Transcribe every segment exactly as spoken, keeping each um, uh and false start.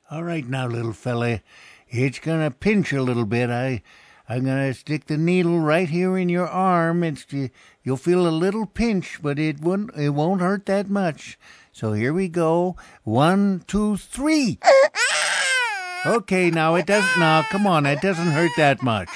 All right now, little fella. It's gonna pinch a little bit. I, I'm gonna stick the needle right here in your arm. It's you'll feel a little pinch, but it won't it won't hurt that much. So here we go. One, two, three. Okay, now it doesn't. Now come on, it doesn't hurt that much.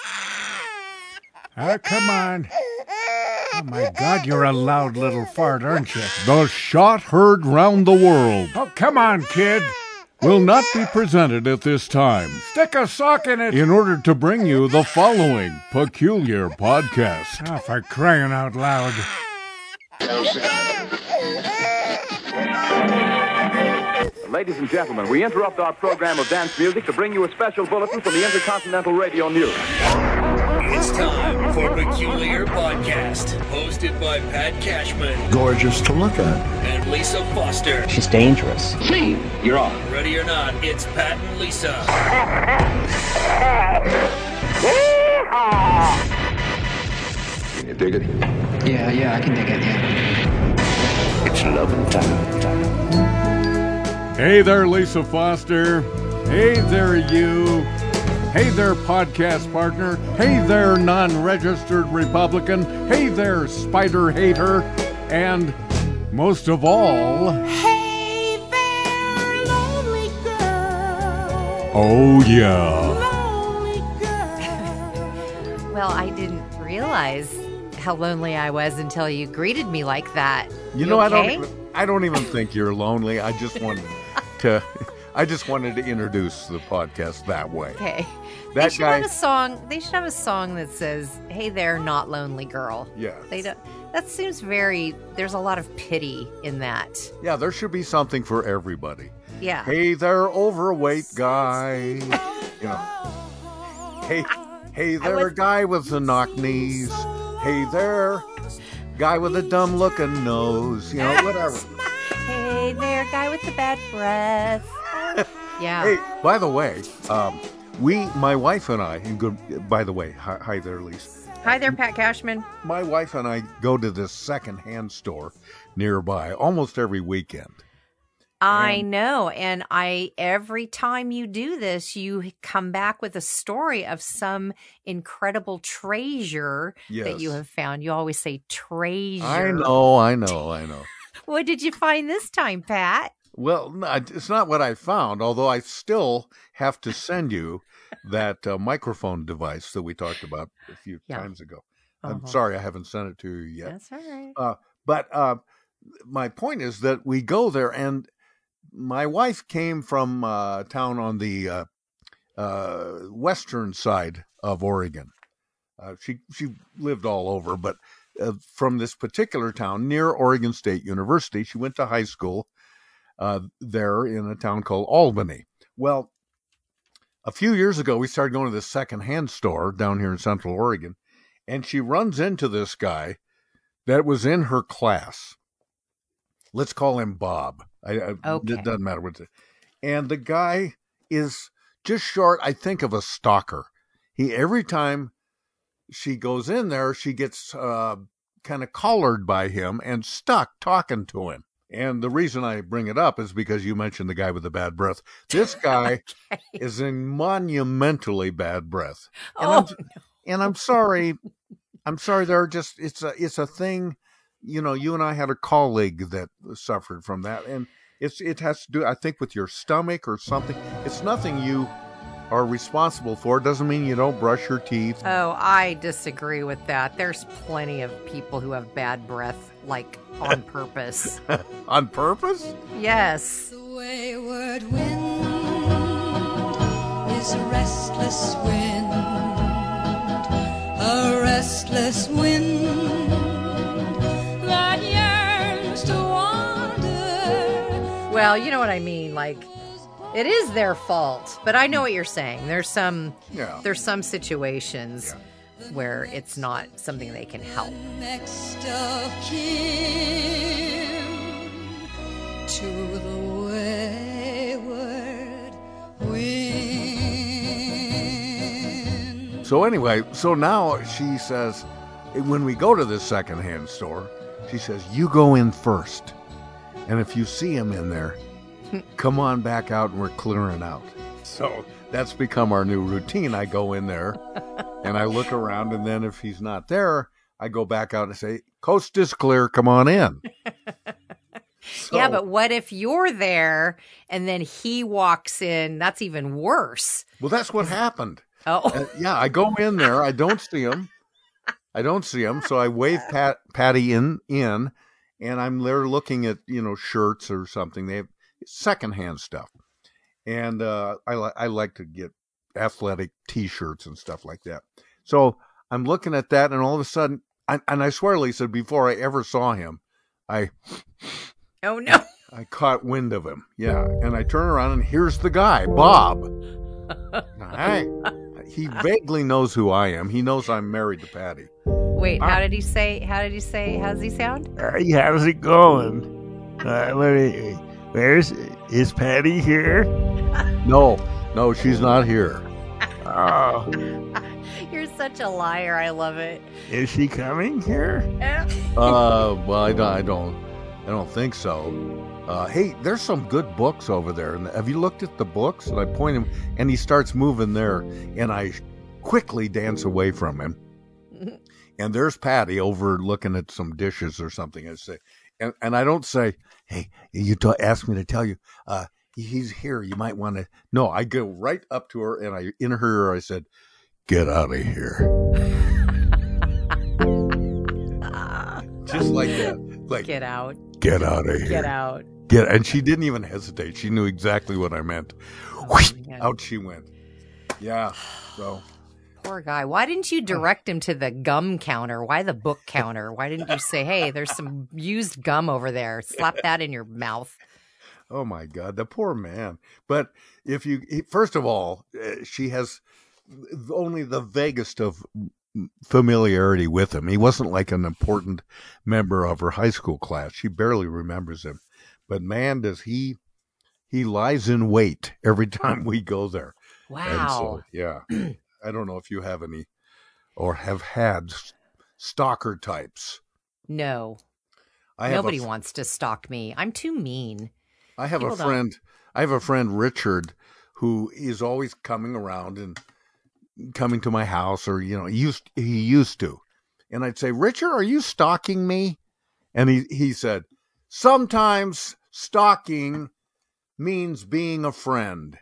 Oh, come on. Oh, my God, you're a loud little fart, aren't you? The shot heard round the world Oh, come on, kid. will not be presented at this time Stick a sock in it. in order to bring you the following peculiar podcast. Oh, for crying out loud. Ladies and gentlemen, we interrupt our program of dance music to bring you a special bulletin from the Intercontinental Radio News. It's time for Peculiar Podcast, hosted by Pat Cashman Gorgeous to look at. and Lisa Foster. She's dangerous. You're on. Ready or not, it's Pat and Lisa. Can you dig it? Yeah, yeah, I can dig it, yeah. It's loving time. Hey there, Lisa Foster. Hey there, you. Hey there, podcast partner. Hey there, non-registered Republican. Hey there, spider hater. And most of all, Hey there, lonely girl. oh yeah, Lonely girl. Well, I didn't realize how lonely I was until you greeted me like that. You know, I okay? don't. Even, I don't even think you're lonely. I just wanted to. I just wanted to introduce the podcast that way. Okay. That they should guy- have a song. They should have a song that says, "Hey there, not lonely girl." Yeah. They don't. That seems very. There's a lot of pity in that. Yeah, there should be something for everybody. Yeah. Hey there, overweight guy. You know. Hey, hey there, was- guy with the knock knees. Hey there, guy with a dumb looking nose. You know, whatever. Hey there, guy with the bad breath. Yeah. Hey, by the way, um, we, my wife and I, and good. By the way, hi, hi there, Lisa. Hi there, Pat Cashman. My wife and I go to this secondhand store nearby almost every weekend. I And- know. And I, every time you do this, you come back with a story of some incredible treasure that you Yes. have found. You always say treasure. I know, I know, I know. What did you find this time, Pat? Well, no, it's not what I found, although I still have to send you that uh, microphone device that we talked about a few Yeah. times ago. I'm Uh-huh. sorry I haven't sent it to you yet. That's all right. Uh, but uh, my point is that we go there, and my wife came from a town on the uh, uh, western side of Oregon. Uh, she she lived all over, but uh, from this particular town near Oregon State University, she went to high school uh, there in a town called Albany. Well, a few years ago, we started going to this secondhand store down here in Central Oregon, and she runs into this guy that was in her class. Let's call him Bob. I, I, Okay. It doesn't matter what. The, and the guy is just short, I think, of a stalker. He every time she goes in there, she gets uh, kind of collared by him and stuck talking to him. And the reason I bring it up is because you mentioned the guy with the bad breath. This guy Okay. is in monumentally bad breath. And, Oh, I'm, and I'm sorry. I'm sorry. There are just it's a it's a thing. You know, you and I had a colleague that suffered from that, and it's it has to do, I think, with your stomach or something. It's nothing you are responsible for. It doesn't mean you don't brush your teeth. Oh, I disagree with that. There's plenty of people who have bad breath, like on purpose. On purpose? Yes. The wayward wind is a restless wind, a restless wind that yearns to wander. Well, you know what I mean. Like, it is their fault, but I know what you're saying. There's some, Yeah. there's some situations where it's not something they can help. Next of kin to the wayward wind. So anyway, so now she says, when we go to this secondhand store, she says, you go in first. And if you see him in there, come on back out and we're clearing out. So that's become our new routine. I go in there and I look around, and then if he's not there, I go back out and say, coast is clear, come on in. So, yeah, but what if you're there and then he walks in? That's even worse. Well, that's what happened. Oh. Uh, yeah, I go in there. I don't see him. I don't see him. So I wave Pat, Patty in, in, and I'm there looking at, you know, shirts or something. They have secondhand stuff. And uh, I, li- I like to get athletic T-shirts and stuff like that. So I'm looking at that, and all of a sudden, I, and I swear, Lisa, before I ever saw him, I... Oh, no. I caught wind of him. Yeah. And I turn around, and here's the guy, Bob. Hi. He vaguely knows who I am. He knows I'm married to Patty. Wait, how did he say, how did he say, how does he sound? Hey, how's it going? Uh, where, where's, is Patty here? No, no, she's not here. Oh. You're such a liar. I love it. Is she coming here? uh, well, I, I don't. I don't think so. Uh, hey, there's some good books over there. And have you looked at the books? And I point him, and he starts moving there, and I quickly dance away from him. And there's Patty over looking at some dishes or something. I say, and, and I don't say, hey, you t- asked me to tell you, uh, he's here. You might want to. No, I go right up to her, and I in her ear, I said, get out of here. Just like that. Like, get out. Get out of here. Get out. Get, and she didn't even hesitate. She knew exactly what I meant. Oh, out she went. Yeah. So. Poor guy. Why didn't you direct him to the gum counter? Why the book counter? Why didn't you say, hey, there's some used gum over there. Slap that in your mouth. Oh, my God. The poor man. But if you, first of all, uh, she has only the vaguest of familiarity with him. He wasn't like an important member of her high school class. She barely remembers him. But man, does he, he lies in wait every time we go there. Wow. And so, yeah. I don't know if you have any or have had stalker types. No. I have Nobody a, wants to stalk me. I'm too mean. I have People a friend, don't. I have a friend, Richard, who is always coming around and coming to my house, or, you know, he used, he used to. And I'd say, Richard, are you stalking me? And he, he said, sometimes stalking means being a friend.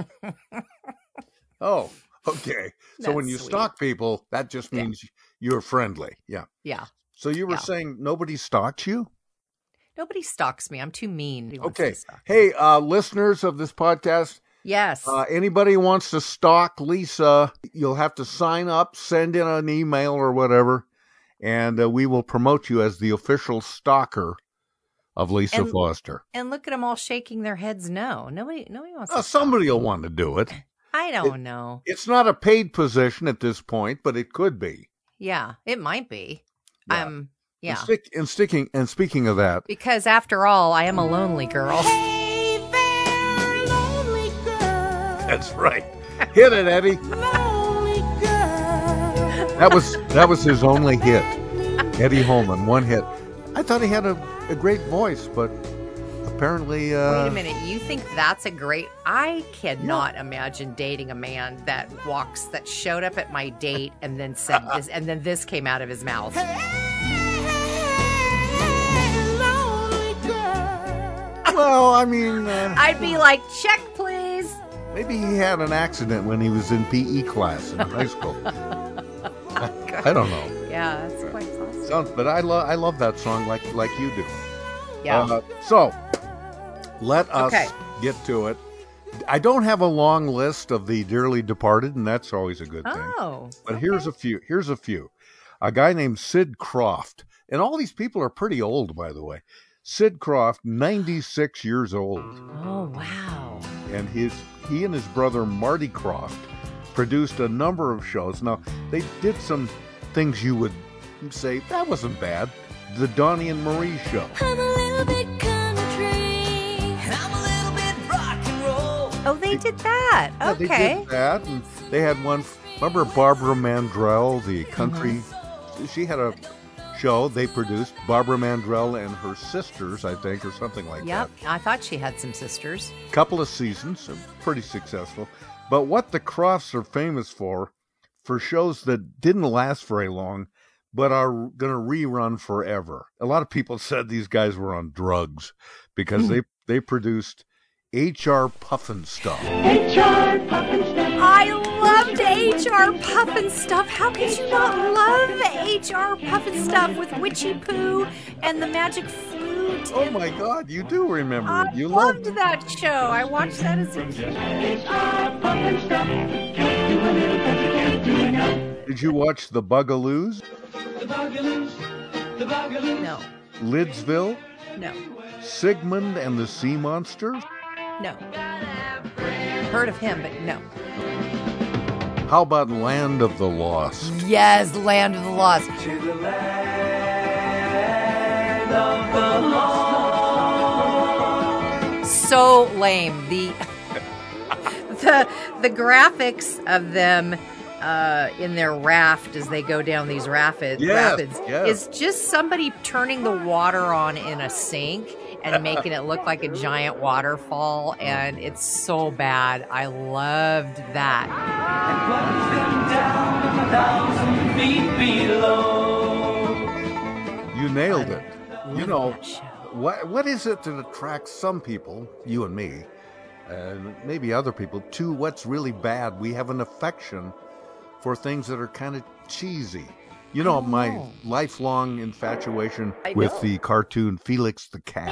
Oh, okay. So That's when you sweet. stalk people, that just means yeah. you're friendly. Yeah. Yeah. So you were yeah. saying nobody stalks you? Nobody stalks me. I'm too mean. Okay. Hey, uh, listeners of this podcast. Yes. Uh, anybody who wants to stalk Lisa, you'll have to sign up, send in an email or whatever, and uh, we will promote you as the official stalker of Lisa and, Foster. And look at them all shaking their heads. No, nobody, nobody wants. Uh, to somebody stalk will want to do it. I don't it, know. It's not a paid position at this point, but it could be. Yeah, it might be. Yeah. Um, yeah. And, stick, and sticking and speaking of that, because after all, I am a lonely girl. Hey there, lonely girl. That's right. Hit it, Eddie. Lonely girl. That was that was his only hit. Eddie Holman, one hit. I thought he had a, a great voice, but apparently... Uh, Wait a minute. You think that's a great... I cannot imagine dating a man that walks, that showed up at my date and then said this, and then this came out of his mouth. Well, I mean... Uh, I'd be like, check, please. Maybe he had an accident when he was in P E class in high school. I, I don't know. Yeah, that's quite possible. Sounds, but I, lo- I love that song like, like you do. Yeah. Uh, so, let us okay. get to it. I don't have a long list of the dearly departed, and that's always a good thing. Oh. But okay. here's a few. Here's a few. A guy named Sid Croft. And all these people are pretty old, by the way. Sid Croft, ninety-six years old. Oh, wow. And his he and his brother Marty Croft produced a number of shows. Now, they did some things you would say, that wasn't bad. The Donnie and Marie Show. I'm a little bit country. I'm a little bit rock and roll. Oh, they did that. Yeah, Okay. they did that. And they had one, remember Barbara Mandrell, the country, mm-hmm. she had a show they produced, Barbara Mandrell and her sisters, I think, or something like Yep, that. I thought she had some sisters. Couple of seasons, pretty successful. But what the Crofts are famous for, for shows that didn't last very long, but are going to rerun forever. A lot of people said these guys were on drugs because they, they produced H R Pufnstuf. H R Pufnstuf. I loved H R Pufnstuf. How could you not love H R Pufnstuf with Witchy Poo and the magic flute? Oh my God, you do remember I it. You loved loved that show. I watched that as a kid. H R Pufnstuf. Can't do a little 'cause you can't do enough. Did you watch The Bugaloos? The Bugaloos. The Bugaloos. No, Lidsville? no, Sigmund and the Sea Monsters? no. Heard of him, but no. How about Land of the Lost? Yes, Land of the Lost. To the land of the lost. So lame. The the the graphics of them uh, in their raft as they go down these rapids, Yes, rapids yes. is just somebody turning the water on in a sink and making it look like a giant waterfall, and it's so bad. I loved that. And plunge them down a thousand feet below. You nailed it. You know, That show. what what is it that attracts some people, you and me, and maybe other people, to what's really bad? We have an affection for things that are kind of cheesy. You know, my know. lifelong infatuation I with know. the cartoon Felix the Cat.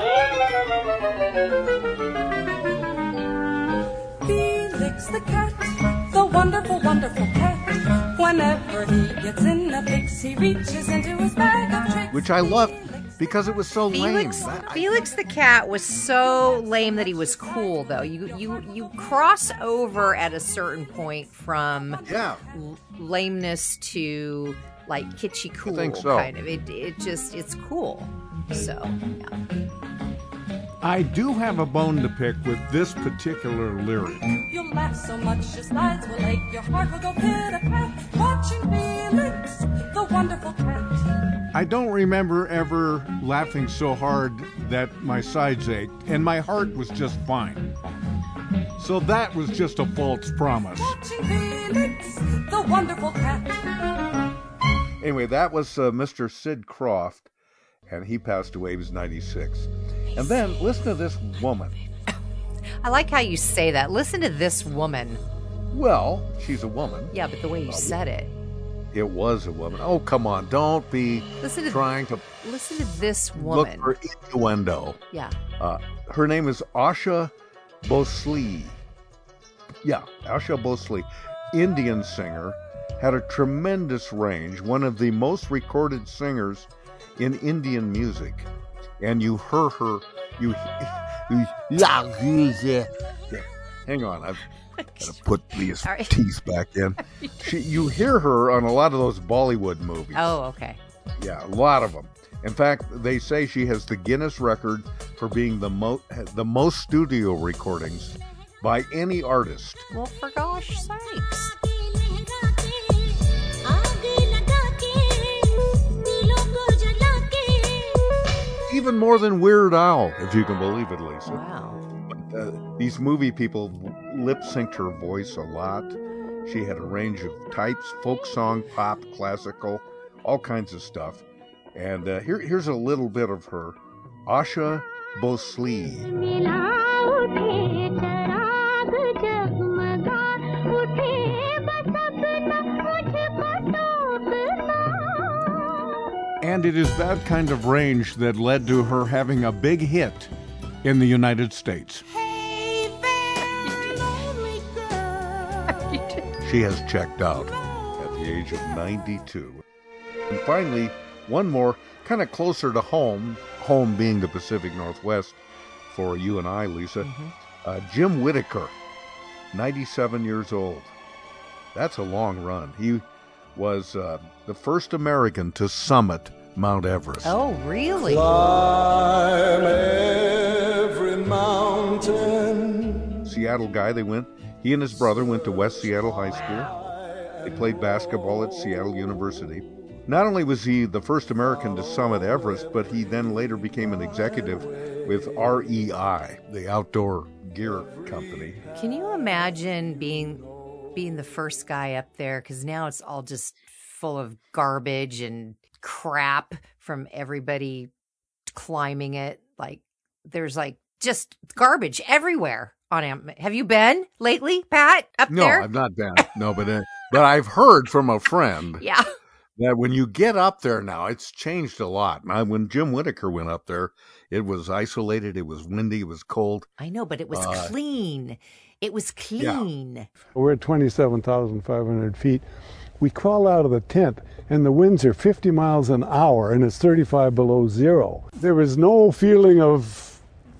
Felix the cat, the wonderful, wonderful cat. Whenever he gets in a fix, he reaches into his bag of tricks. Which I loved because it was so Felix, lame. I- Felix the cat was so lame that he was cool, though. You you you cross over at a certain point from yeah. l- lameness to like kitschy cool think so. kind of. It it just it's cool. So yeah. I do have a bone to pick with this particular lyric. You'll laugh so much your slides will ache, your heart will go pit-a-pat, watching Felix, the wonderful cat. I don't remember ever laughing so hard that my sides ached, and my heart was just fine. So that was just a false promise. Watching Felix, the wonderful cat. Anyway, that was uh, Mister Sid Croft, and he passed away. He was ninety-six. And then, listen to this woman. I like how you say that. Listen to this woman. Well, she's a woman. Yeah, but the way you said it. It was a woman. Oh, come on. Don't be Listen to trying to listen to this look woman. for innuendo. Yeah. Uh, her name is Asha Bhosle. Yeah, Asha Bhosle, Indian singer, had a tremendous range, one of the most recorded singers in Indian music. And you heard her, you, you yeah, yeah. Hang on, I've got to put these Sorry. teeth back in. She, you hear her on a lot of those Bollywood movies. Oh, okay. Yeah, a lot of them. In fact, they say she has the Guinness record for being the, mo- the most studio recordings by any artist. Well, for gosh sakes. Even more than Weird Al, if you can believe it, Lisa. Wow. Uh, these movie people lip synced her voice a lot. She had a range of types: folk song, pop, classical, all kinds of stuff. And uh, here, here's a little bit of her. Asha Bhosle. And it is that kind of range that led to her having a big hit in the United States. She has checked out at the age of ninety-two. And finally, one more, kind of closer to home, home being the Pacific Northwest for you and I, Lisa. Mm-hmm. Uh, Jim Whittaker, ninety-seven years old. That's a long run. He was uh, the first American to summit Mount Everest. Oh, really? Climb every mountain. Seattle guy, they went. He and his brother went to West Seattle High School. They played basketball at Seattle University. not only was he the first American to summit Everest, but he then later became an executive with R E I, the outdoor gear company. Can you imagine being being the first guy up there? Because now it's all just full of garbage and crap from everybody climbing it. Like there's like just garbage everywhere on him. Have you been lately, Pat, up no, there? No, I've not been. No, but uh, but I've heard from a friend. Yeah. That when you get up there now, it's changed a lot. Now, when Jim Whittaker went up there, it was isolated, it was windy, it was cold. I know, but it was uh, clean. It was clean. Yeah. We're at twenty-seven thousand five hundred feet. We crawl out of the tent, and the winds are fifty miles an hour, and it's thirty-five below zero. There was no feeling of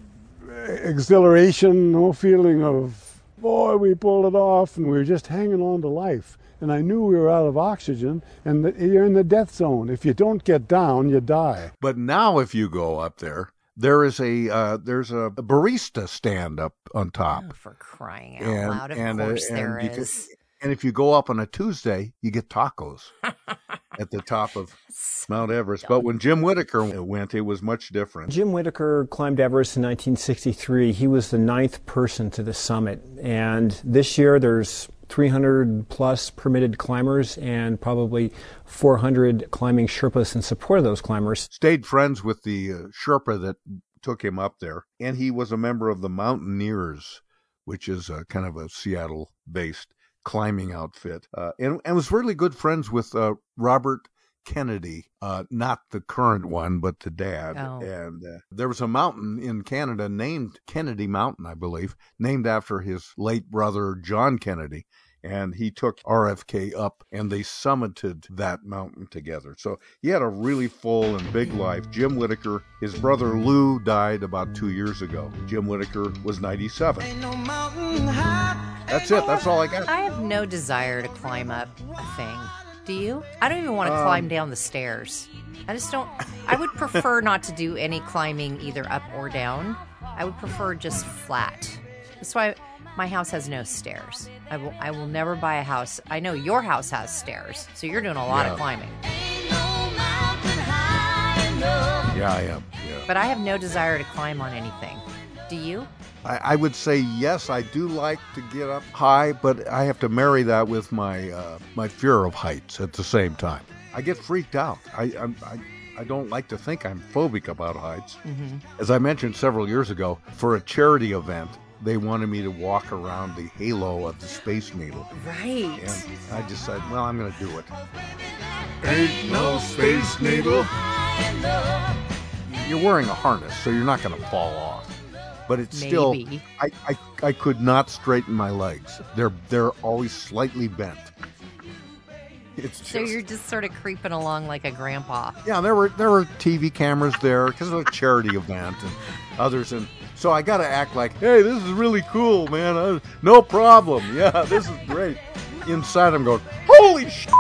exhilaration, no feeling of, boy, we pulled it off, and we were just hanging on to life. And I knew we were out of oxygen, and the, you're in the death zone. If you don't get down, you die. But now if you go up there, there is a uh, there's a barista stand up on top. Oh, for crying out and, loud, of and, course uh, there and is. Can, and if you go up on a Tuesday, you get tacos at the top of Mount Everest. But when Jim Whittaker went, it was much different. Jim Whittaker climbed Everest in nineteen sixty-three. He was the ninth person to the summit. And this year there's three hundred plus permitted climbers and probably four hundred climbing Sherpas in support of those climbers. Stayed friends with the uh, Sherpa that took him up there. And he was a member of the Mountaineers, which is a, kind of a Seattle-based climbing outfit. Uh, and, and was really good friends with uh, Robert Kennedy, uh, not the current one, but the dad. Oh. And uh, there was a mountain in Canada named Kennedy Mountain, I believe, named after his late brother, John Kennedy. And he took R F K up, and they summited that mountain together. So he had a really full and big life. Jim Whittaker, his brother Lou died about two years ago. Jim Whittaker was ninety-seven. That's it. That's all I got. I have no desire to climb up a thing. Do you? I don't even want to um, climb down the stairs. I just don't. I would prefer not to do any climbing either up or down. I would prefer just flat. That's why my house has no stairs. I will I will never buy a house. I know your house has stairs, so you're doing a lot yeah. of climbing. Yeah, I am. Yeah. But I have no desire to climb on anything. Do you? I, I would say yes, I do like to get up high, but I have to marry that with my uh, my fear of heights at the same time. I get freaked out. I I, I, I don't like to think I'm phobic about heights. Mm-hmm. As I mentioned several years ago, for a charity event, they wanted me to walk around the halo of the Space Needle. Right. And I decided, well, I'm going to do it. Ain't no Space Needle. You're wearing a harness, so you're not going to fall off. But it's Maybe. still, I, I I could not straighten my legs. They're they're always slightly bent. It's just, so you're just sort of creeping along like a grandpa. Yeah, there were there were T V cameras there because it was a charity event and others, and so I got to act like, hey, this is really cool, man. Uh, no problem. Yeah, this is great. Inside, I'm going, holy shit!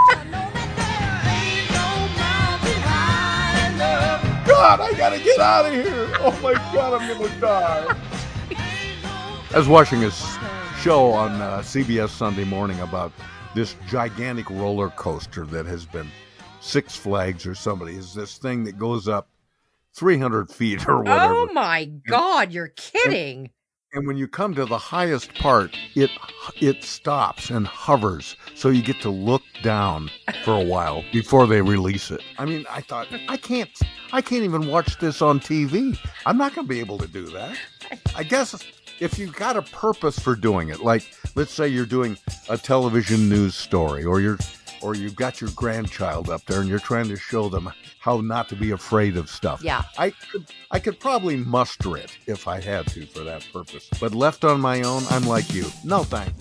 God, I gotta get out of here! Oh my God, I'm gonna die! I was watching a show on uh, C B S Sunday Morning about this gigantic roller coaster that has been Six Flags or somebody. Is this thing that goes up three hundred feet or whatever. Oh my God, and, you're kidding. And, and when you come to the highest part, it it stops and hovers, so you get to look down for a while before they release it. I mean, I thought, I can't, I can't even watch this on T V. I'm not going to be able to do that. I guess if you've got a purpose for doing it, like let's say you're doing a television news story, or you're, or you've got your grandchild up there and you're trying to show them how not to be afraid of stuff. Yeah. I could, I could probably muster it if I had to for that purpose. But left on my own, I'm like you. No thanks.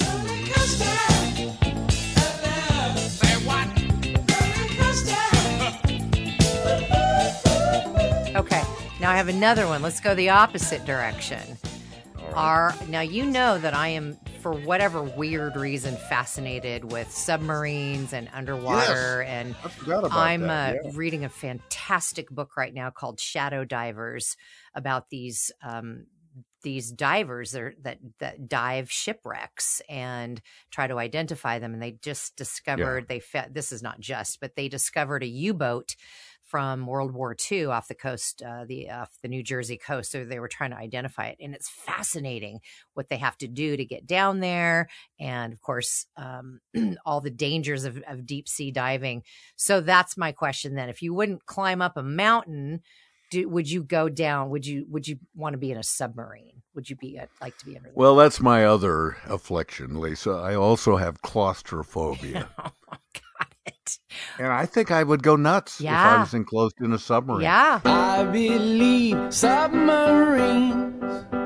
Okay, now I have another one. Let's go the opposite direction. All right. Are now you know that I am, for whatever weird reason, fascinated with submarines and underwater. Yes, and I forgot about I'm that, uh, yeah. reading a fantastic book right now called Shadow Divers about these um, these divers that, that that dive shipwrecks and try to identify them. And they just discovered, yeah. they fe- this is not just, but they discovered a U-boat from World War Two off the coast, uh, the off the New Jersey coast. So they were trying to identify it. And it's fascinating what they have to do to get down there. And of course, um, all the dangers of, of deep sea diving. So that's my question then. If you wouldn't climb up a mountain, do, would you go down? Would you would you want to be in a submarine? Would you be uh, like to be under? Well, that's my other affliction, Lisa. I also have claustrophobia. It. And I think I would go nuts yeah. if I was enclosed in a submarine. Yeah. I believe submarines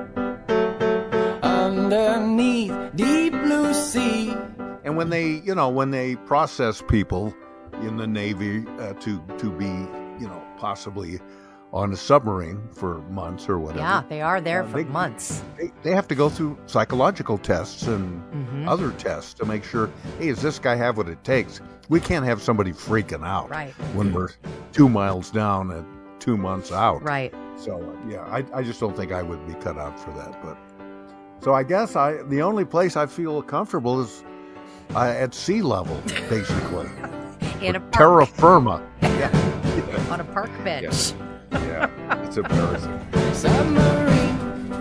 underneath deep blue sea. And when they, you know, when they process people in the Navy uh, to to be, you know, possibly on a submarine for months or whatever. Yeah, they are there uh, for they, months. They, they have to go through psychological tests and mm-hmm. other tests to make sure, hey, does this guy have what it takes? We can't have somebody freaking out right. when we're two miles down and two months out. Right. So, uh, yeah, I, I just don't think I would be cut out for that. But so I guess I the only place I feel comfortable is uh, at sea level, basically. In a park. Terra firma. Yeah. yeah. On a park bench. Yeah. Yeah, it's embarrassing. Submarine.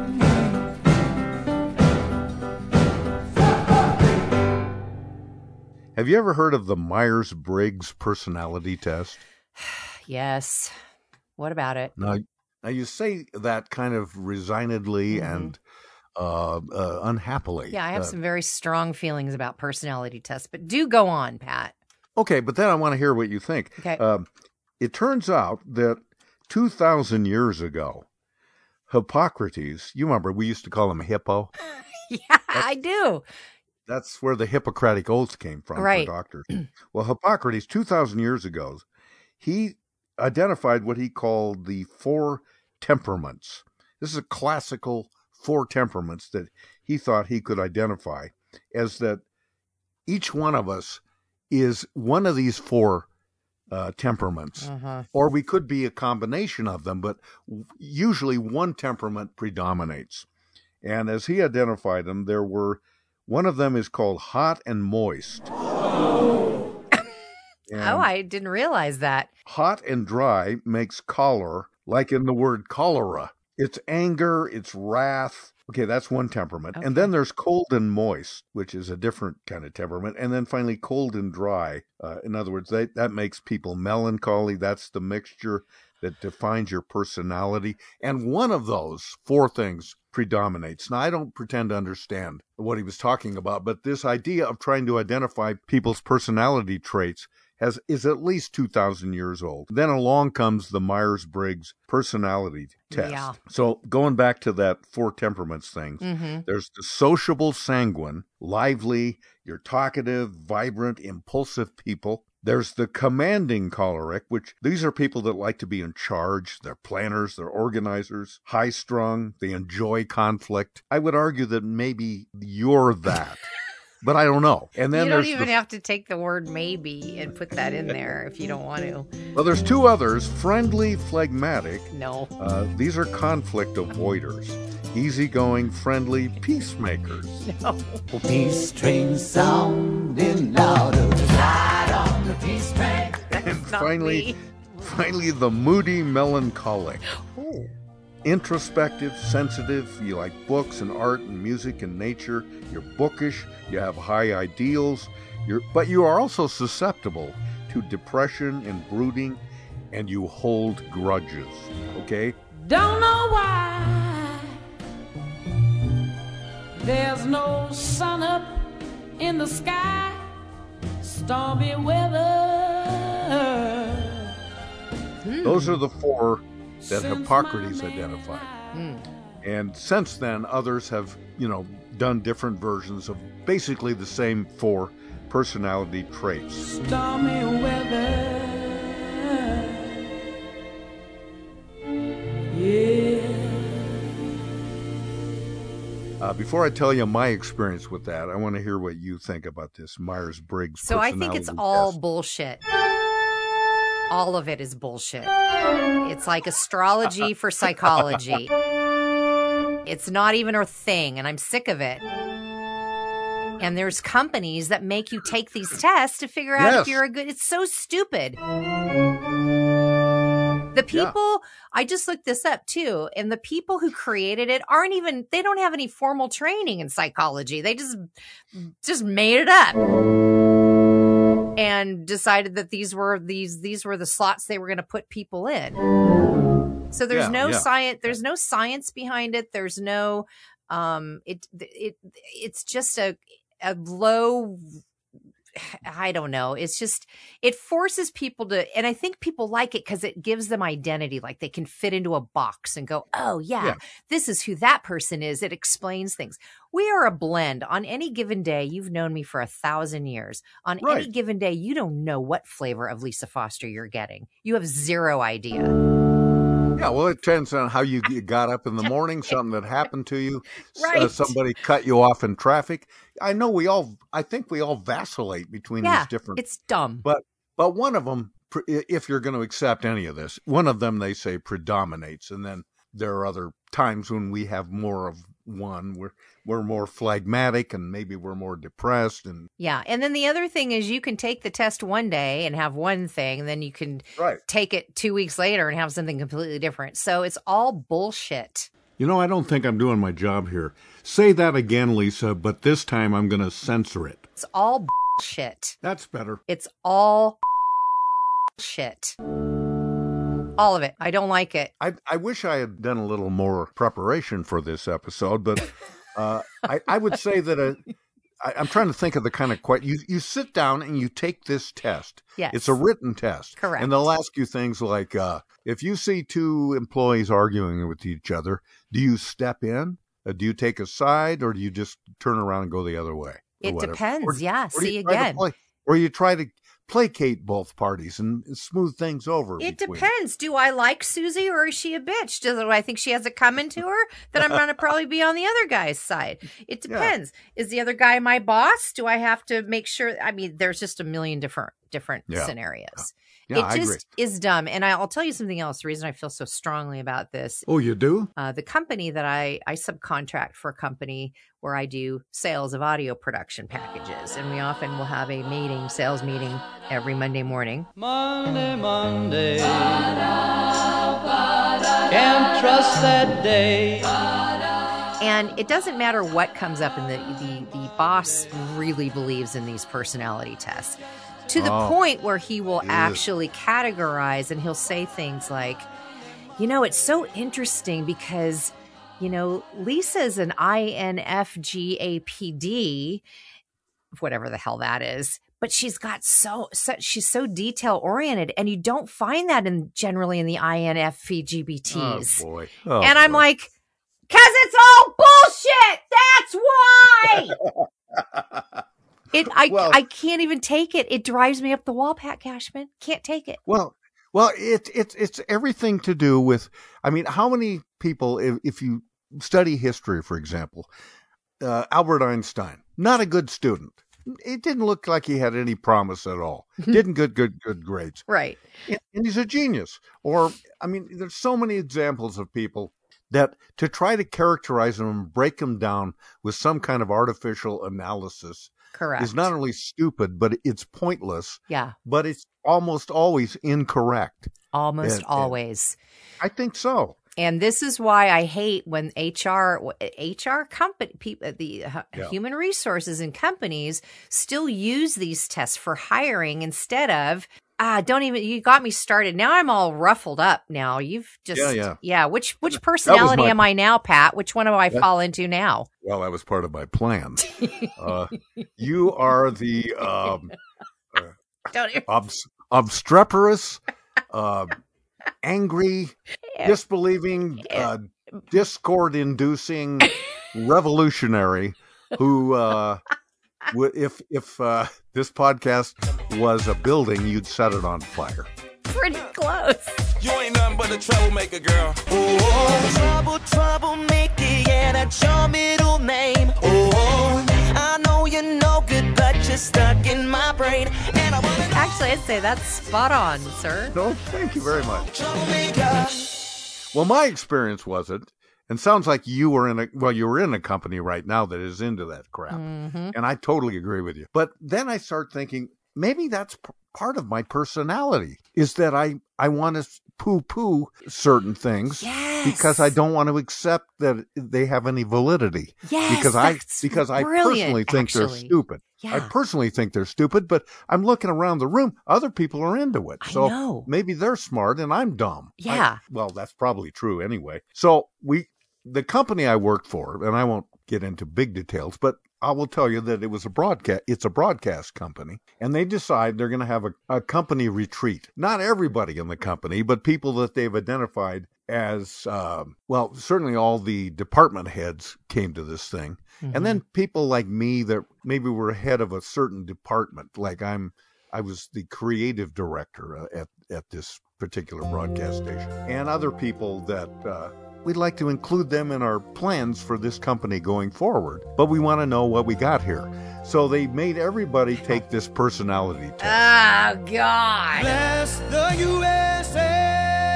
Have you ever heard of the Myers-Briggs personality test? Yes. What about it? Now, now you say that kind of resignedly mm-hmm. and uh, uh, unhappily. Yeah, I have uh, some very strong feelings about personality tests, but do go on, Pat. Okay, but then I want to hear what you think. Okay. Um, it turns out that two thousand years ago, Hippocrates, you remember we used to call him Hippo? Yeah, that's, I do. That's where the Hippocratic Oath came from right. for doctors. Well, Hippocrates, two thousand years ago, he identified what he called the four temperaments. This is a classical four temperaments that he thought he could identify as that each one of us is one of these four Uh, temperaments, uh-huh. or we could be a combination of them, but usually one temperament predominates. And as he identified them, there were, one of them is called hot and moist. And oh, I didn't realize that. Hot and dry makes choler, like in the word cholera. It's anger, it's wrath. Okay, that's one temperament. Okay. And then there's cold and moist, which is a different kind of temperament. And then finally, cold and dry. Uh, in other words, they, that makes people melancholy. That's the mixture that defines your personality. And one of those four things predominates. Now, I don't pretend to understand what he was talking about, but this idea of trying to identify people's personality traits has is at least two thousand years old. Then along comes the Myers-Briggs personality test. Yeah. So going back to that four temperaments thing, mm-hmm. there's the sociable sanguine, lively, you're talkative, vibrant, impulsive people. There's the commanding choleric, which these are people that like to be in charge. They're planners, they're organizers, high-strung, they enjoy conflict. I would argue that maybe you're that. But I don't know. And then you don't there's even the, have to take the word maybe and put that in there if you don't want to. Well, there's two others. Friendly, phlegmatic. No. Uh, these are conflict avoiders. Easygoing, friendly, peacemakers. No. Peace train sounding louder. Ride on the peace train. And finally, finally, the moody, melancholic. Ooh. Introspective, sensitive, you like books and art and music and nature, you're bookish, you have high ideals, you're, but you are also susceptible to depression and brooding, and you hold grudges, okay? Don't know why there's no sun up in the sky, stormy weather. Hmm. Those are the four that Hippocrates identified. Mm. And since then, others have, you know, done different versions of basically the same four personality traits. Stormy weather. Yeah. Uh, before I tell you my experience with that, I want to hear what you think about this Myers-Briggs So I think it's all test. bullshit. All of it is bullshit. It's like astrology for psychology. It's not even a thing, and I'm sick of it. And there's companies that make you take these tests to figure out Yes. if you're a good. It's so stupid. The people, yeah. I just looked this up too, and the people who created it aren't even, they don't have any formal training in psychology. They just, just made it up and decided that these were these, these were the slots they were going to put people in. So there's Yeah, no yeah. science, there's no science behind it. There's no, um, it, it, it's just a, a low, I don't know. It's just, it forces people to, and I think people like it because it gives them identity. Like they can fit into a box and go, oh yeah, Yeah. this is who that person is. It explains things. We are a blend. On any given day, you've known me for a thousand years. On any Right. given day, you don't know what flavor of Lisa Foster you're getting. You have zero idea. Yeah, well, it depends on how you you got up in the morning, something that happened to you, s- uh, Right. somebody cut you off in traffic. I know we all, I think we all vacillate between Yeah, these different. it's dumb. But but one of them, pr- if you're going to accept any of this, one of them they say predominates, and then there are other times when we have more of one. We're we're more phlegmatic, and maybe we're more depressed, and Yeah. And then the other thing is you can take the test one day and have one thing, and then you can Right. take it two weeks later and have something completely different. So it's all bullshit. You know, I don't think I'm doing my job here. Say that again, Lisa, but this time I'm going to censor it. It's all bullshit. That's better. It's all shit. All of it. I don't like it. I I wish I had done a little more preparation for this episode, but uh, I I would say that a. I, I'm trying to think of the kind of question. You, you sit down and you take this test. Yes. It's a written test. Correct. And they'll ask you things like, uh, if you see two employees arguing with each other, do you step in? Uh, do you take a side, or do you just turn around and go the other way? or It whatever? depends. Or- Yeah. or do you See try to again. play- Or you try to placate both parties and smooth things over. It between. depends. Do I like Susie or is she a bitch? Do I think she has it coming to her? Then I'm going to probably be on the other guy's side. It depends. Is the other guy my boss? Do I have to make sure? I mean, there's just a million different different Yeah. scenarios. Yeah, it I just agree. is dumb. And I'll tell you something else. The reason I feel so strongly about this. Oh, you do? Uh, the company that I, I subcontract for a company where I do sales of audio production packages. And we often will have a meeting, sales meeting every Monday morning. Monday, Monday. Can't trust that day. And it doesn't matter what comes up in the, the, the boss really believes in these personality tests to the Oh. point where he will Ew. actually categorize and he'll say things like, you know, it's so interesting because, you know, Lisa's an I N F J A P D, whatever the hell that is. But she's got so, so she's so detail oriented, and you don't find that in generally in the I N F P G B Ts. Oh, boy. Oh, and I'm boy. like, cause it's all bullshit. That's why. It I Well- I can't even take it. It drives me up the wall, Pat Cashman. Can't take it. Well, well, it's it's it's everything to do with. I mean, how many people, if, if you study history, for example, uh, Albert Einstein, not a good student. It didn't look like he had any promise at all. Didn't get good good grades. Right. And, and he's a genius. Or, I mean, there's so many examples of people that to try to characterize them and break them down with some kind of artificial analysis Correct. is not only stupid, but it's pointless. Yeah. But it's almost always incorrect. Almost And- and always. I think so. And this is why I hate when H R, H R company, people, the uh, Yeah. human resources and companies still use these tests for hiring instead of, ah, don't even, you got me started. Now I'm all ruffled up now. You've just, Yeah, yeah. which, which personality my- am I now, Pat? Which one do I That- fall into now? Well, that was part of my plan. uh, you are the um, Don't even- obs- obstreperous, uh, angry, disbelieving, uh, discord-inducing revolutionary who, uh, w- if if uh, this podcast was a building, you'd set it on fire. Pretty close. You ain't nothing but a troublemaker, girl. Oh, trouble, troublemaker, yeah, that's your middle name. Oh, I know you're no good, but you're stuck in my brain. And I wanna Actually, I'd say that's spot on, sir. No, thank you very much. troublemaker. Well, my experience wasn't, And sounds like you were in a, well, you were in a company right now that is into that crap. Mm-hmm. And I totally agree with you. But then I start thinking, maybe that's p- part of my personality, is that I, I want to poo-poo certain things yes. because I don't want to accept that they have any validity. Yes, because I that's because I brilliant, personally think actually. they're stupid. Yeah. I personally think they're stupid, but I'm looking around the room. Other people are into it. I So know. maybe they're smart and I'm dumb. Yeah. I, well, that's probably true anyway. So we, the company I worked for, and I won't get into big details, but I will tell you that it was a broadcast, it's a broadcast company, and they decide they're going to have a, a company retreat. Not everybody in the company, but people that they've identified as, uh, well, certainly all the department heads came to this thing. Mm-hmm. And then people like me that maybe were head of a certain department, like I'm, I was the creative director uh, at, at this particular broadcast station, and other people that, uh, we'd like to include them in our plans for this company going forward, but we want to know what we got here. So they made everybody take this personality test. Oh, God. Bless the U S A.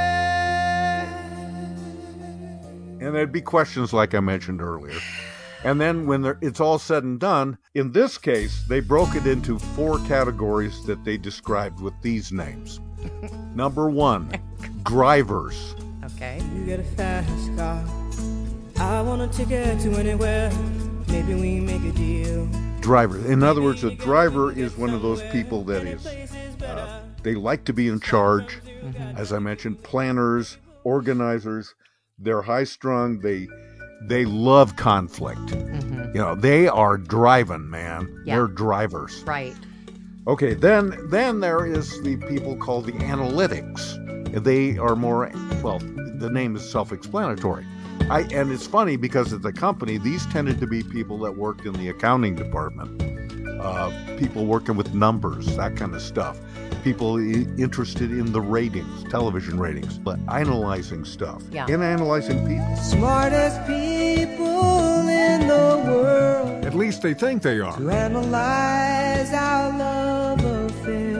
And there'd be questions like I mentioned earlier. And then when it's all said and done, in this case, they broke it into four categories that they described with these names. Number one, drivers. Okay. You get a fast car. I want a ticket to anywhere. Maybe we make a deal. Driver. In other words, a driver is one of those people that is, uh, they like to be in charge. Mm-hmm. As I mentioned, planners, organizers. They're high-strung. They they love conflict. Mm-hmm. You know, they are driving, man. Yeah. They're drivers. Right. Okay, then then there is the people called the analytics. They are more, well, the name is self-explanatory. I, and it's funny because at the company, these tended to be people that worked in the accounting department, uh, people working with numbers, that kind of stuff, people I- interested in the ratings, television ratings, but analyzing stuff, yeah. and analyzing people. Smartest people in the world. At least they think they are. To analyze our love affair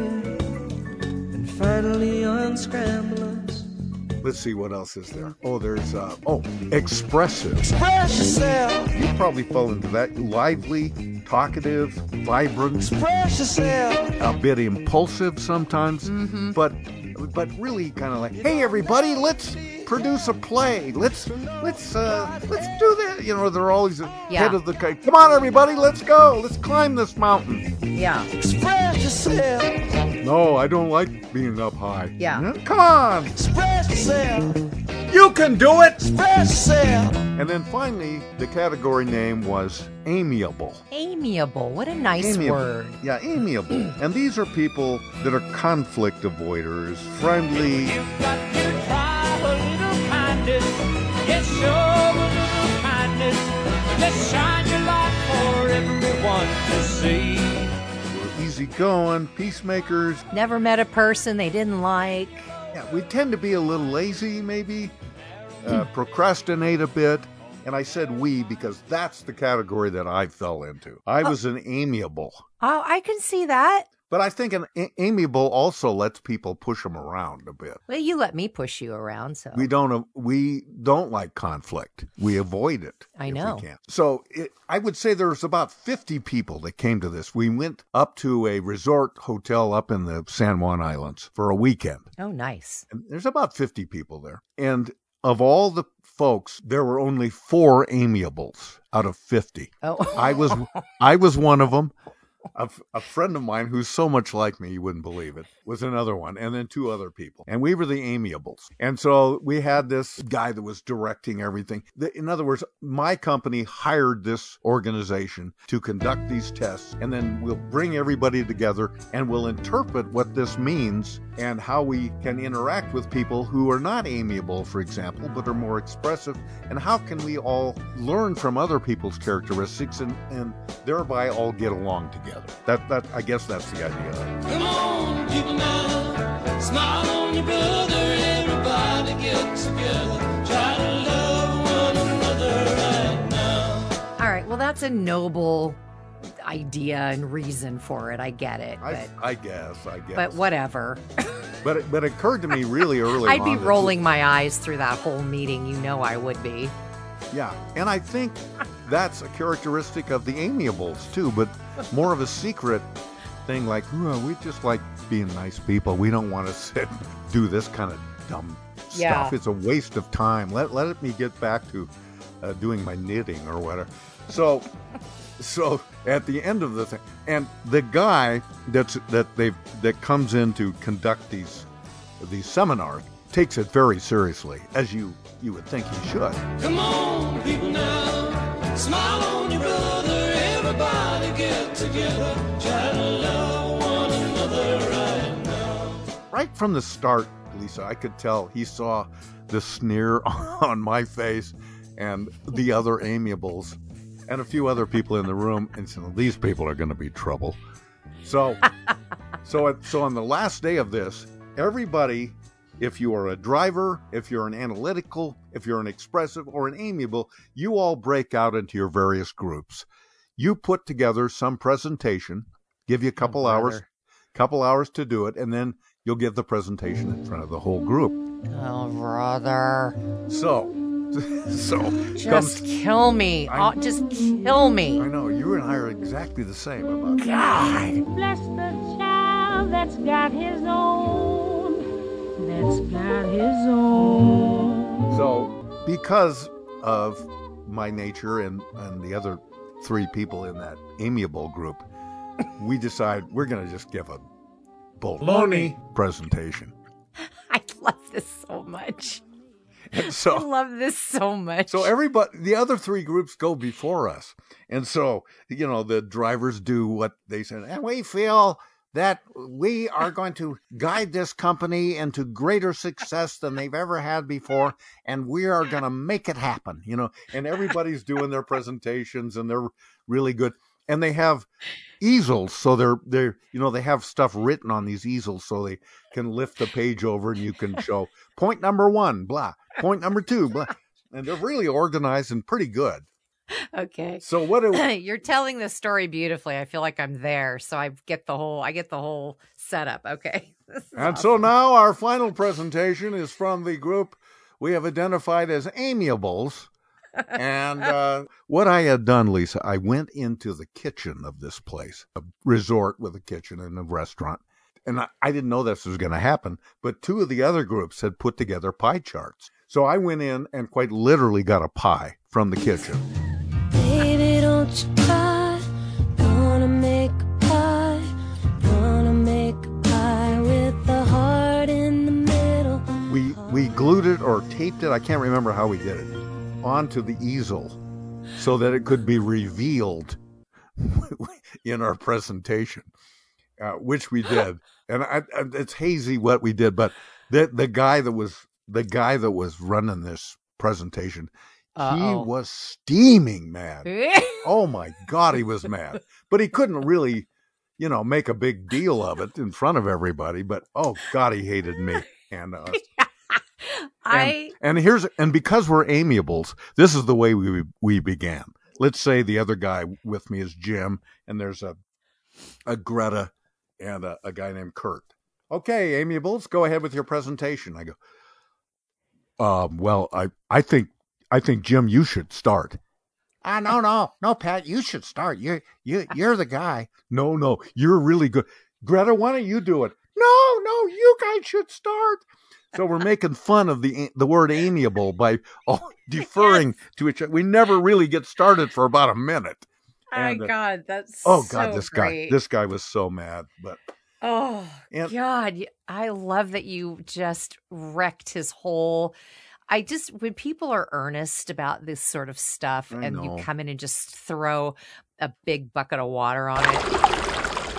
and finally unscramble us. Let's see, what else is there? Oh, there's, uh, oh, expressive. Express yourself. You probably fell into that. Lively, talkative, vibrant. Express yourself. A bit impulsive sometimes, mm-hmm. but but really kind of like, hey, everybody, let's produce a play. Let's let's uh, let's do that. You know, they're always yeah. head of the kite. Come on, everybody, let's go. Let's climb this mountain. Yeah. Express yourself. No, I don't like being up high. Yeah. Come on. Express yourself. You can do it. Express yourself. And then finally, the category name was amiable. Amiable. What a nice amiable. word. Yeah, amiable. And these are people that are conflict avoiders, friendly. You've got to try a little kindness. Yes, show a little kindness. Let's shine your light for everyone to see. We're easygoing, peacemakers. Never met a person they didn't like. Yeah, we tend to be a little lazy, maybe, uh, procrastinate a bit. And I said we because that's the category that I fell into. I was an amiable. Oh, I can see that. But I think an a- amiable also lets people push them around a bit. Well, you let me push you around, so We don't we don't like conflict. We avoid it. I know. We can. So it, I would say there's about fifty people that came to this. We went up to a resort hotel up in the San Juan Islands for a weekend. Oh, nice. And there's about fifty people there. And of all the folks, there were only four amiables out of fifty. Oh. I was I was one of them. A, a friend of mine who's so much like me, you wouldn't believe it, was another one, and then two other people. And we were the amiables. And so we had this guy that was directing everything. In other words, my company hired this organization to conduct these tests, and then we'll bring everybody together and we'll interpret what this means and how we can interact with people who are not amiable, for example, but are more expressive, and how can we all learn from other people's characteristics and, and thereby all get along together. That that I guess that's the idea of it. Come on, people now, smile on your brother, everybody get together, try to love one another right now. All right, well, that's a noble idea and reason for it. I get it. I, But, I guess, I guess. but whatever. But it, but it occurred to me really early I'd on. be that- rolling my eyes through that whole meeting. You know I would be. Yeah, and I think that's a characteristic of the amiables too, but more of a secret thing. Like, oh, we just like being nice people. We don't want to sit do this kind of dumb Yeah. stuff. It's a waste of time. Let let me get back to uh, doing my knitting or whatever. So, so at the end of the thing, and the guy that's that they that comes in to conduct these these seminars takes it very seriously, as you you would think he should. Come on, people now, smile on your brother. Everybody get together, try to love one another right now. Right from the start, Lisa, I could tell he saw the sneer on my face and the other amiables and a few other people in the room, and said, these people are going to be trouble. So, so, at, so on the last day of this, everybody, if you are a driver, if you're an analytical, if you're an expressive or an amiable, you all break out into your various groups. You put together some presentation, give you a couple Oh, hours, brother. couple hours to do it, and then you'll give the presentation in front of the whole group. Oh, brother. So, so Just comes, kill me. I- Oh, just kill me. I know, you and I are exactly the same about God. Bless the child that's got his own, that's got his own. So, because of my nature and, and the other three people in that amiable group, we decide we're going to just give a baloney presentation. I love this so much. And so, I love this so much. So everybody, the other three groups go before us. And so, you know, the drivers do what they said. And we feel that we are going to guide this company into greater success than they've ever had before. And we are going to make it happen, you know, and everybody's doing their presentations and they're really good. And they have easels. So they're, they're, you know, they have stuff written on these easels so they can lift the page over and you can show point number one, blah, point number two, blah. And they're really organized and pretty good. Okay. So what do You're telling the story beautifully. I feel like I'm there, so I get the whole I get the whole setup. Okay. This is And awesome. so now our final presentation is from the group we have identified as amiables. And uh, what I had done, Lisa, I went into the kitchen of this place, a resort with a kitchen and a restaurant. And I, I didn't know this was going to happen, but two of the other groups had put together pie charts. So I went in and quite literally got a pie from the kitchen. Baby, don't you cry. Gonna make a pie. Gonna make a pie with the heart in the middle. We we glued it or taped it, I can't remember how we did it, onto the easel so that it could be revealed in our presentation, uh, which we did. And I, I, it's hazy what we did, but the the guy that was the guy that was running this presentation, Uh-oh. he was steaming mad. Oh my God, he was mad. But he couldn't really, you know, make a big deal of it in front of everybody. But oh God, he hated me and us. I And, and here's and because we're amiables, this is the way we we began. Let's say the other guy with me is Jim, and there's a a Greta and a, a guy named Kurt. Okay, amiables, go ahead with your presentation. I go. Um. Well, I I think I think Jim, you should start. Ah, no, no, no, Pat, you should start. You, you, you're the guy. No, no, you're really good. Greta, why don't you do it? No, no, you guys should start. So we're making fun of the the word amiable by oh, deferring yes. to each other. We never really get started for about a minute. Oh and, my uh, God, that's oh so God, this great. guy, this guy was so mad. But oh and, God, I love that you just wrecked his whole. I just when people are earnest about this sort of stuff, I and know. you come in and just throw a big bucket of water on it.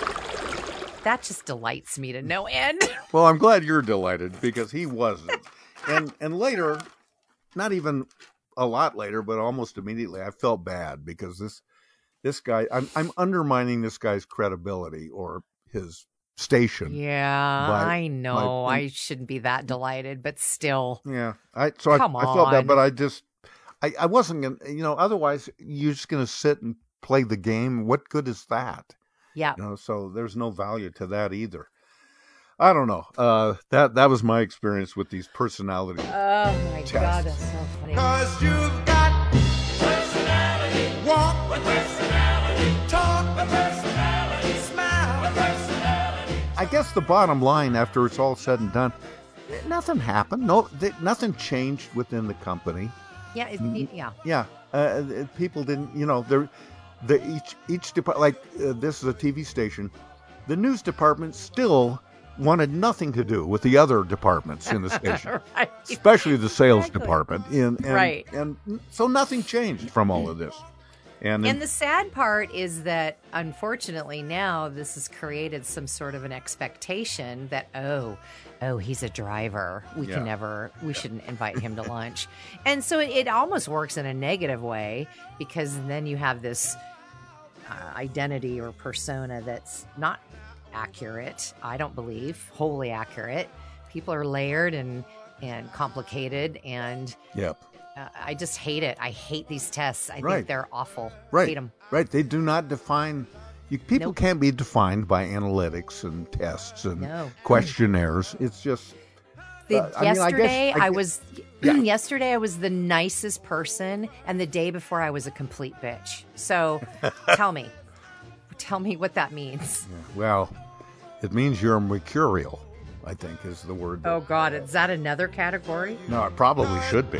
That just delights me to no end. Well, I'm glad you're delighted because he wasn't. And and later, not even a lot later, but almost immediately, I felt bad because this this guy, I'm I'm undermining this guy's credibility or his station. Yeah, by- I know. by- I shouldn't be that delighted, but still. Yeah, I so I, Come I felt bad, on. but I just I, I wasn't gonna, you know. Otherwise, you're just gonna sit and play the game. What good is that? Yeah. You know, so there's no value to that either. I don't know. Uh, that that was my experience with these personality Oh my tests. God, that's so funny. Cause you've got Walk with personality. Talk with personality. Smile with personality. I guess the bottom line, after it's all said and done, nothing happened. No, th- nothing changed within the company. Yeah, it, it, yeah. Yeah, uh, it- people didn't. You know, they're, the each each department. Like uh, this is a T V station. The news department still wanted nothing to do with the other departments in the station, Right. especially the sales Exactly. department. And, and, Right. and so nothing changed from all of this. And, And the sad part is that, unfortunately, now this has created some sort of an expectation that, oh, oh, he's a driver. We Yeah. can never, we shouldn't invite him to lunch. And so it, it almost works in a negative way, because then you have this uh, identity or persona that's not accurate, I don't believe, wholly accurate. People are layered and, and complicated, and Yep. uh, I just hate it. I hate these tests. I Right. think they're awful. Right. Hate them. Right. They do not define. You, people Nope. can't be defined by analytics and tests and No. questionnaires. It's just. The, uh, I mean, I guess- yesterday, I, I gue- was. Yesterday, I was the nicest person, and the day before, I was a complete bitch. So, tell me, tell me what that means. Well, it means you're mercurial, I think is the word. that- Oh God, is that another category? No, it probably should be.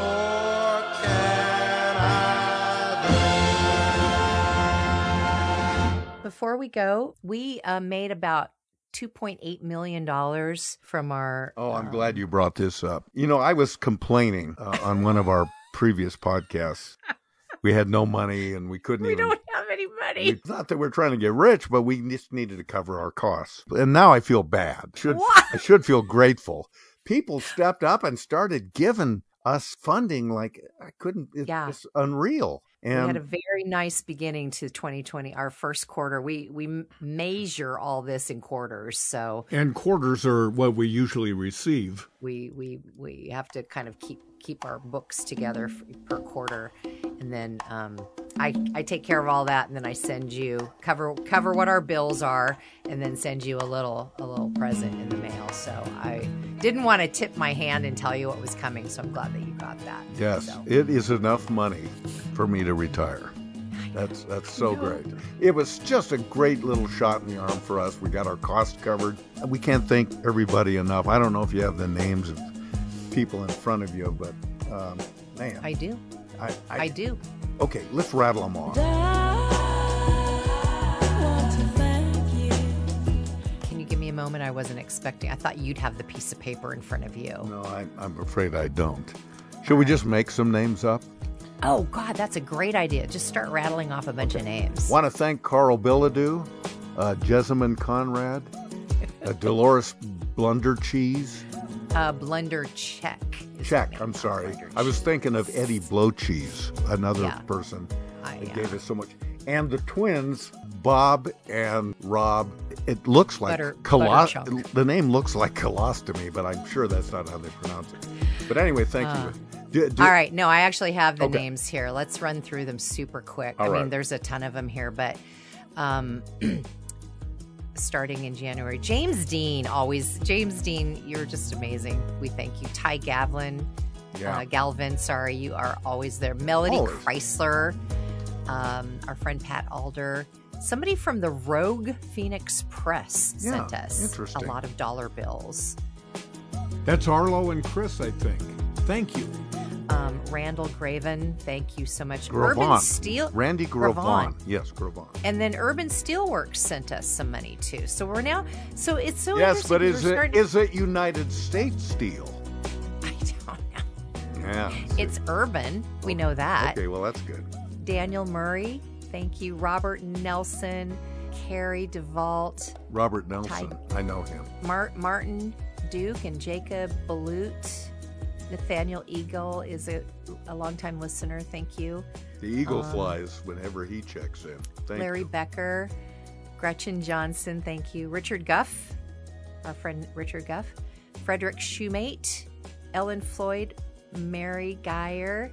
Before we go, we uh, made about two point eight million dollars from our. Oh, I'm glad you brought this up. You know, I was complaining uh, on one of our previous podcasts. We had no money and we couldn't We even. don't have any money. It's not that we're trying to get rich, but we just needed to cover our costs. And now I feel bad. Should What? I should feel grateful. People stepped up and started giving us funding like I couldn't. It's Yeah. just unreal. We had a And very nice beginning to twenty twenty. Our first quarter, we we m- measure all this in quarters, so And quarters are what we usually receive. we we we have to kind of keep keep our books together f- per quarter, and then um, I I take care of all that, and then I send you cover cover what our bills are, and then send you a little a little present in the mail. So I didn't want to tip my hand and tell you what was coming, so I'm glad that you got that. yes, So. it is enough money for me to retire. That's that's so great. It was just a great little shot in the arm for us. We got our costs covered. We can't thank everybody enough. I don't know if you have the names of people in front of you, but um, man, I do. I, I do. Okay, let's rattle them off. Can you give me a moment? I wasn't expecting. I thought you'd have the piece of paper in front of you. No, I, I'm afraid I don't. Should we just make some names up? Oh, God, that's a great idea. Just start rattling off a bunch of names. Want to thank Carl Bilodeau, uh, Jessamine Conrad, uh, Dolores Blundercheese. Uh, Blunder Check. Check, I'm sorry. I was thinking of Eddie Blowcheese, another Yeah. person I, that yeah. gave us so much. And the twins, Bob and Rob. It looks like Butter- colos- Butterchunk. The name looks like colostomy, but I'm sure that's not how they pronounce it. But anyway, thank Uh, you. Do- do- All right. No, I actually have the Okay. names here. Let's run through them super quick. All I mean, right. there's a ton of them here, but um, starting in January, James Dean, always. James Dean, you're just amazing. We thank you. Ty Gavlin, Yeah. uh, Galvin, sorry, you are always there. Melody Always. Chrysler, um, our friend Pat Alder. Somebody from the Rogue Phoenix Press sent Yeah, us interesting. a lot of dollar bills. That's Arlo and Chris, I think. Thank you. Um, Randall Graven, thank you so much. Gravon. Urban Steel, Randy Gravon. Yes, Gravon. and then Urban Steelworks sent us some money too. So we're now, so it's so Yes, interesting but 'cause is we're it starting- is it United States Steel? I don't know. Yeah. It's Urban, we know that. Okay, well that's good. Daniel Murray, thank you. Robert Nelson, Carrie DeVault, Robert Nelson, I know him. Mart, Martin Duke, and Jacob Balut. Nathaniel Eagle is a, a longtime listener. Thank you. The eagle Um, flies whenever he checks in. Thank Larry you. Becker, Gretchen Johnson, thank you. Richard Guff, our friend Richard Guff, Frederick Shoemate, Ellen Floyd, Mary Geyer,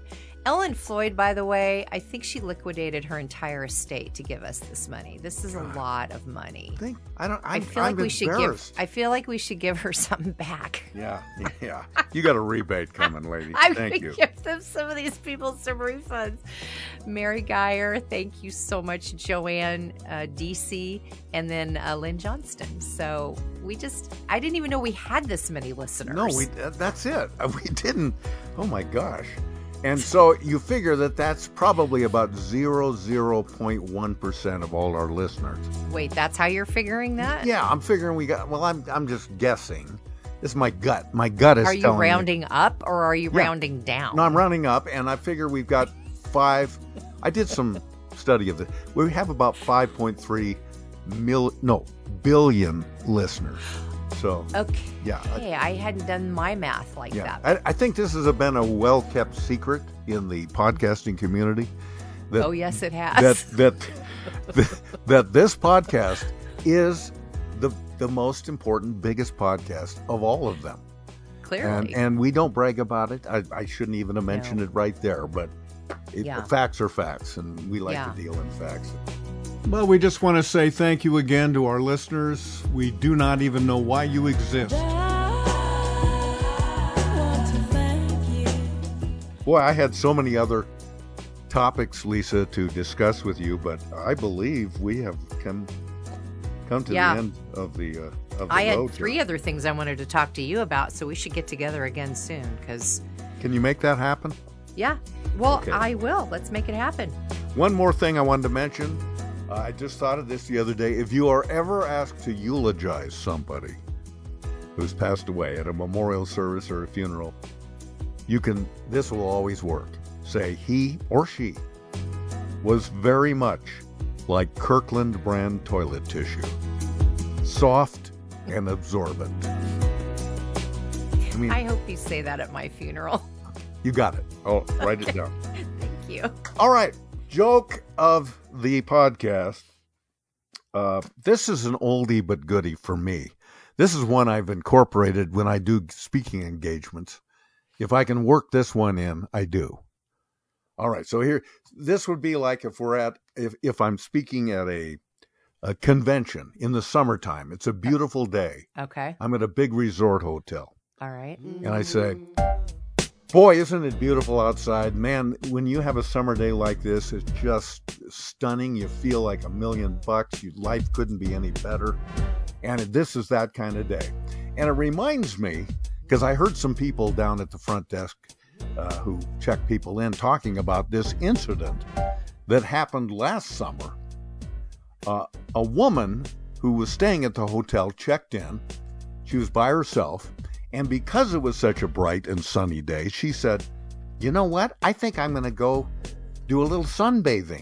Ellen Floyd, by the way, I think she liquidated her entire estate to give us this money. This is a lot of money. I think I don't. I'm, I feel I'm like we should give. embarrassed. I feel like we should give her something back. Yeah, yeah. You got a rebate coming, lady. I Thank would you. give them some of these people some refunds. Mary Geyer, thank you so much. Joanne uh, D C, and then uh, Lynn Johnston. So we just, I didn't even know we had this many listeners. No, we. That's it. We didn't. Oh my gosh. And so you figure that that's probably about zero zero point one percent of all our listeners. Wait, that's how you're figuring that? Yeah, I'm figuring we got. Well, I'm I'm just guessing. This is my gut. My gut is. Are you telling rounding me. up or are you Yeah. rounding down? No, I'm rounding up, and I figure we've got five. I did some study of this. We have about five point three mil. No, billion listeners. So Okay. yeah. I- Hey, I hadn't done my math like Yeah, that. I, I think this has been a well-kept secret in the podcasting community. That, Oh, yes, it has. That that that this podcast is the the most important, biggest podcast of all of them. Clearly. And and we don't brag about it. I, I shouldn't even have mentioned it right there, but it, Yeah. facts are facts, and we like Yeah. to deal in facts. Well, we just want to say thank you again to our listeners. We do not even know why you exist. Boy, I had so many other topics, Lisa, to discuss with you, but I believe we have come come to Yeah. the end of the uh, of the I road had three here. other things I wanted to talk to you about, so we should get together again soon. Because, Can you make that happen? yeah, well, Okay. I will. Let's make it happen. One more thing I wanted to mention. Uh, I just thought of this the other day. If you are ever asked to eulogize somebody who's passed away at a memorial service or a funeral, you can, this will always work. Say he or she was very much like Kirkland brand toilet tissue. Soft and absorbent. I mean, I hope you say that at my funeral. you got it. Oh, write it down. Thank you. All right. Joke of the podcast. Uh, this is an oldie but goodie for me. This is one I've incorporated when I do speaking engagements. If I can work this one in, I do. All right. So here, this would be like if we're at, if, if I'm speaking at a, a convention in the summertime. It's a beautiful day. Okay. I'm at a big resort hotel. All right. And I say, boy, isn't it beautiful outside? Man, when you have a summer day like this, it's just stunning. You feel like a million bucks. Your life couldn't be any better. And this is that kind of day. And it reminds me, because I heard some people down at the front desk uh, who check people in talking about this incident that happened last summer. Uh, a woman who was staying at the hotel checked in. She was by herself. And because it was such a bright and sunny day, she said, you know what? I think I'm going to go do a little sunbathing.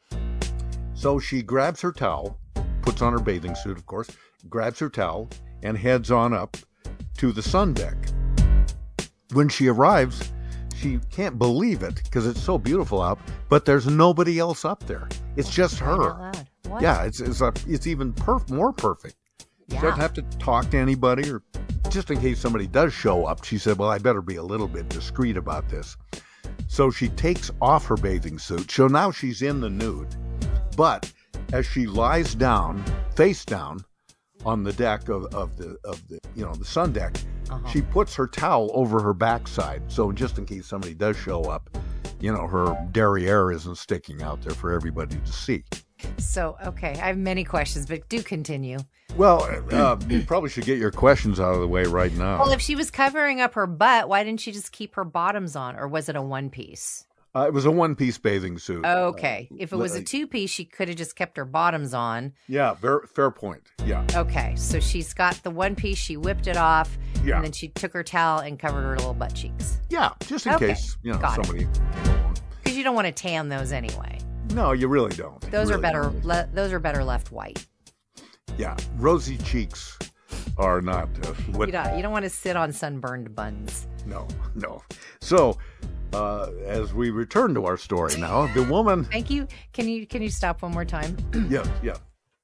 So she grabs her towel, puts on her bathing suit, of course, grabs her towel, and heads on up to the sun deck. When she arrives, she can't believe it because it's so beautiful out, but there's nobody else up there. It's just her. What? Yeah, it's it's, a, it's even perf- more perfect. She Yeah. doesn't have to talk to anybody, or just in case somebody does show up. She said, well, I better be a little bit discreet about this. So she takes off her bathing suit. So now she's in the nude. But as she lies down, face down, on the deck of, of the of the you know the sun deck, Uh-huh. she puts her towel over her backside. So just in case somebody does show up, you know, her derriere isn't sticking out there for everybody to see. So, okay, I have many questions, but do continue. Well, uh, you probably should get your questions out of the way right now. Well, if she was covering up her butt, why didn't she just keep her bottoms on? Or was it a one piece? Uh, it was a one-piece bathing suit. Okay. If it was a li- two piece, she could have just kept her bottoms on. Yeah, very, fair point. Yeah. Okay. So she's got the one piece, she whipped it off, Yeah. and then she took her towel and covered her little butt cheeks. Yeah, just in Okay, case, you know, got it. somebody came along. Because you don't want to tan those anyway. No, you really don't. You Those are really better. don't. Le- those are better left white. Yeah, rosy cheeks are not uh, what. You don't, you don't want to sit on sunburned buns. No, no. So, uh, as we return to our story now, the woman. Thank you. Can you can you stop one more time? Yeah, yeah.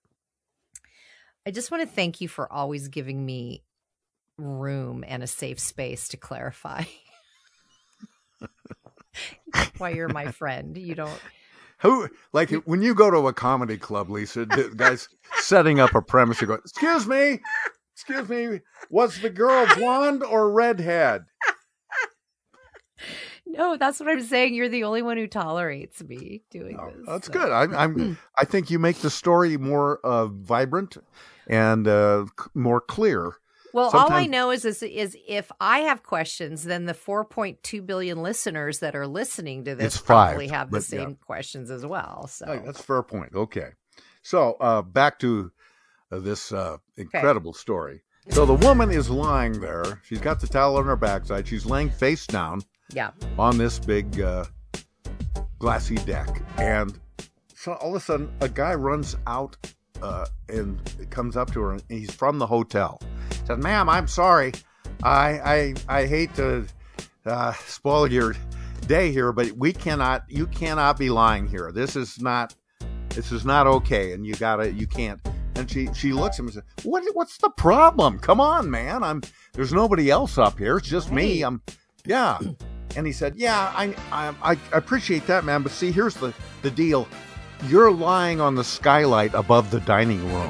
I just want to thank you for always giving me room and a safe space to clarify. That's why you're my friend. You don't. Who, like, when you go to a comedy club, Lisa, the guy's setting up a premise, you go, excuse me, excuse me, was the girl blonde or redhead? No, that's what I'm saying. You're the only one who tolerates me doing Oh, this. that's so. good. I, I'm, I think you make the story more uh, vibrant and uh, c- more clear. Well, all I Sometimes- know is, is is if I have questions, then the four point two billion listeners that are listening to this It's five, probably have the but yeah. same questions as well. So Oh, that's a fair point. Okay. So uh, back to uh, this uh, incredible story. So the woman is lying there. She's got the towel on her backside. She's laying face down yeah, on this big uh, glassy deck. And so all of a sudden, a guy runs out uh, and comes up to her. And he's from the hotel. He says, ma'am, I'm sorry. I I, I hate to uh, spoil your day here, but we cannot, you cannot be lying here. This is not, this is not okay. And you gotta, you can't. And she, she looks at him and says, what, what's the problem? Come on, man. I'm, there's nobody else up here. It's just me. I'm, yeah. And he said, yeah, I, I, I appreciate that, man. But see, here's the, the deal. You're lying on the skylight above the dining room.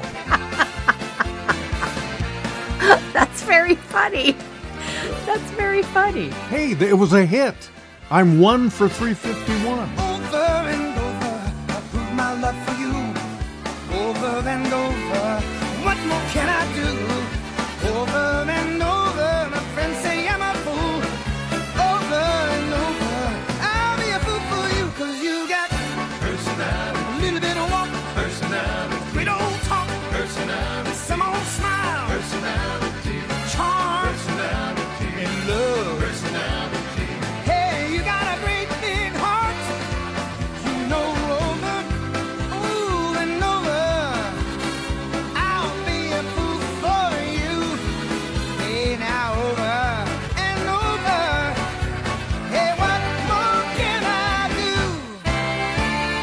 that's very funny. That's very funny. Hey, th- it was a hit. I'm one for three fifty-one. Over and over, I prove my love for you. Over and over, what more can I do? Over and over, my friends say I'm a fool. Over and over, I'll be a fool for you, 'cause you got personality, a little bit of walk, personality, great old talk, personality, some old smile, personality, charm, personality, and love, personality. Hey, you got a great big heart, you know, over, over and over, I'll be a fool for you. Hey, now over and over, hey, what more can I do?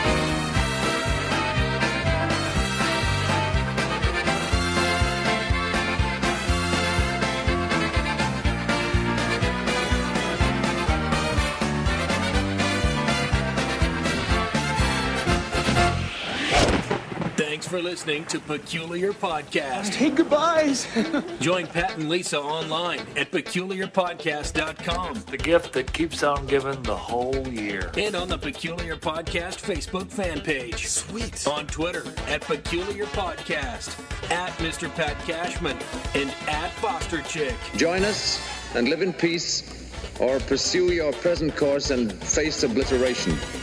Thanks for listening to Peculiar Podcast. Hey, goodbyes. Join Pat and Lisa online at peculiar podcast dot com. The gift that keeps on giving the whole year. And on the Peculiar Podcast Facebook fan page. Sweet. On Twitter at Peculiar Podcast, at Mister Pat Cashman, and at Foster Chick. Join us and live in peace, or pursue your present course and face obliteration.